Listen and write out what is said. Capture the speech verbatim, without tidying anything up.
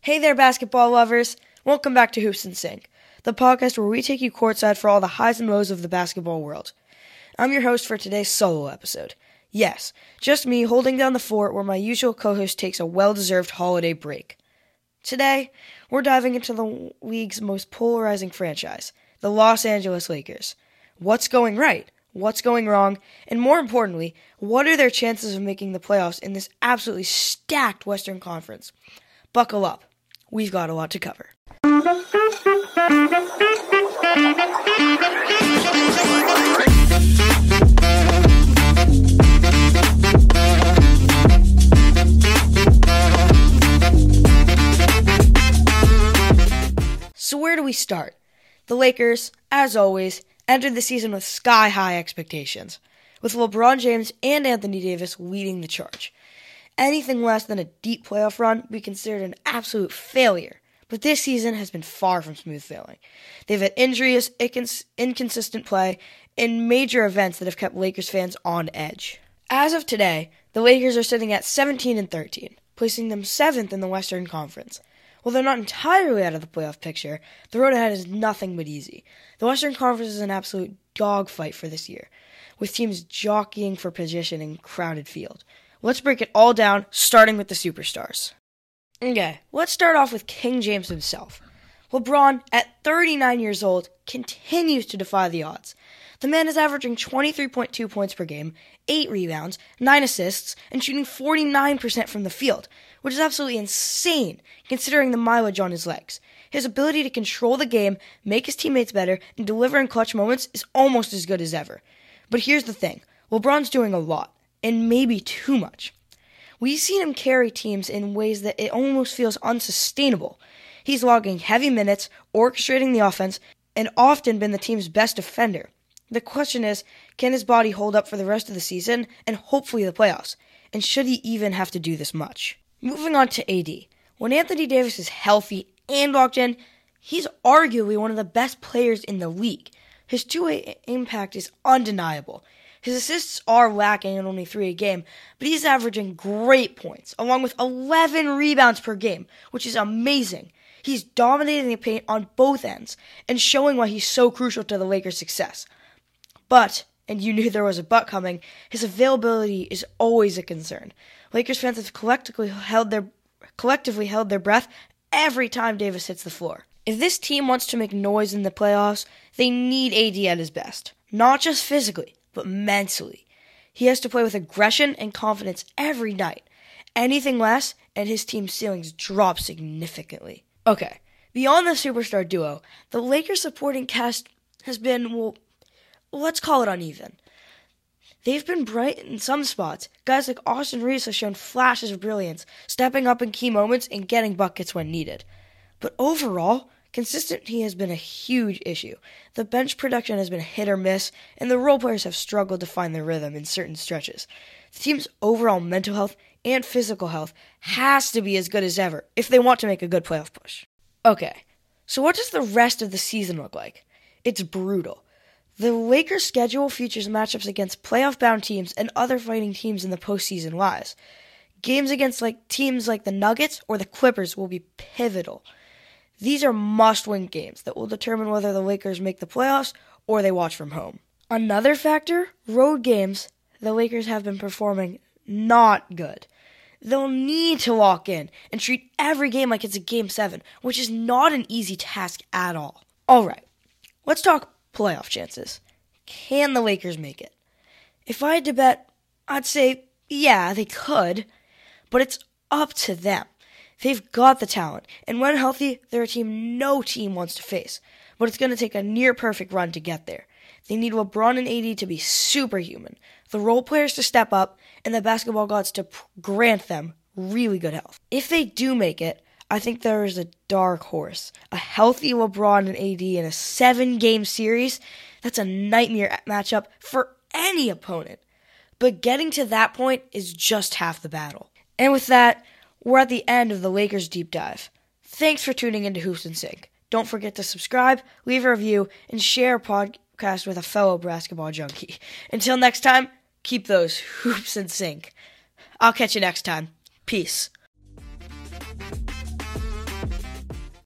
Hey there, basketball lovers. Welcome back to Hoops and Sink, the podcast where we take you courtside for all the highs and lows of the basketball world. I'm your host for today's solo episode. Yes, just me holding down the fort where my usual co-host takes a well-deserved holiday break. Today, we're diving into the league's most polarizing franchise, the Los Angeles Lakers. What's going right? What's going wrong? And more importantly, what are their chances of making the playoffs in this absolutely stacked Western Conference? Buckle up. We've got a lot to cover. So where do we start? The Lakers, as always, entered the season with sky-high expectations, with LeBron James and Anthony Davis leading the charge. Anything less than a deep playoff run would be considered an absolute failure, but this season has been far from smooth sailing. They've had injuries, inconsistent play, and major events that have kept Lakers fans on edge. As of today, the Lakers are sitting at seventeen and thirteen, placing them seventh in the Western Conference. While they're not entirely out of the playoff picture, the road ahead is nothing but easy. The Western Conference is an absolute dogfight for this year, with teams jockeying for position in a crowded field. Let's break it all down, starting with the superstars. Okay, let's start off with King James himself. LeBron, at thirty-nine years old, continues to defy the odds. The man is averaging twenty-three point two points per game, eight rebounds, nine assists, and shooting forty-nine percent from the field, which is absolutely insane considering the mileage on his legs. His ability to control the game, make his teammates better, and deliver in clutch moments is almost as good as ever. But here's the thing, LeBron's doing a lot, and maybe too much. We've seen him carry teams in ways that it almost feels unsustainable. He's logging heavy minutes, orchestrating the offense, and often been the team's best defender. The question is, can his body hold up for the rest of the season and hopefully the playoffs? And should he even have to do this much? Moving on to A D. When Anthony Davis is healthy and locked in, he's arguably one of the best players in the league. His two-way impact is undeniable. His assists are lacking at only three a game, but he's averaging great points, along with eleven rebounds per game, which is amazing. He's dominating the paint on both ends, and showing why he's so crucial to the Lakers' success. But, and you knew there was a but coming, his availability is always a concern. Lakers fans have collectively held their collectively held their breath every time Davis hits the floor. If this team wants to make noise in the playoffs, they need A D at his best. Not just physically, but mentally. He has to play with aggression and confidence every night. Anything less, and his team's ceilings drop significantly. Okay, beyond the superstar duo, the Lakers supporting cast has been, well, let's call it uneven. They've been bright in some spots. Guys like Austin Reaves have shown flashes of brilliance, stepping up in key moments and getting buckets when needed. But overall, consistency has been a huge issue. The bench production has been hit or miss, and the role players have struggled to find their rhythm in certain stretches. The team's overall mental health and physical health has to be as good as ever if they want to make a good playoff push. Okay, so what does the rest of the season look like? It's brutal. The Lakers' schedule features matchups against playoff-bound teams and other fighting teams in the postseason lies. Games against like teams like the Nuggets or the Clippers will be pivotal. These are must-win games that will determine whether the Lakers make the playoffs or they watch from home. Another factor, road games, the Lakers have been performing not good. They'll need to lock in and treat every game like it's a game seven, which is not an easy task at all. Alright, let's talk playoff chances. Can the Lakers make it? If I had to bet, I'd say, yeah, they could, but it's up to them. They've got the talent, and when healthy, they're a team no team wants to face, but it's going to take a near-perfect run to get there. They need LeBron and A D to be superhuman, the role players to step up, and the basketball gods to p- grant them really good health. If they do make it, I think there is a dark horse. A healthy LeBron and A D in a seven-game series, that's a nightmare matchup for any opponent. But getting to that point is just half the battle. And with that, we're at the end of the Lakers Deep Dive. Thanks for tuning into Hoops and Sink. Don't forget to subscribe, leave a review, and share a podcast with a fellow basketball junkie. Until next time, keep those hoops in sync. I'll catch you next time. Peace.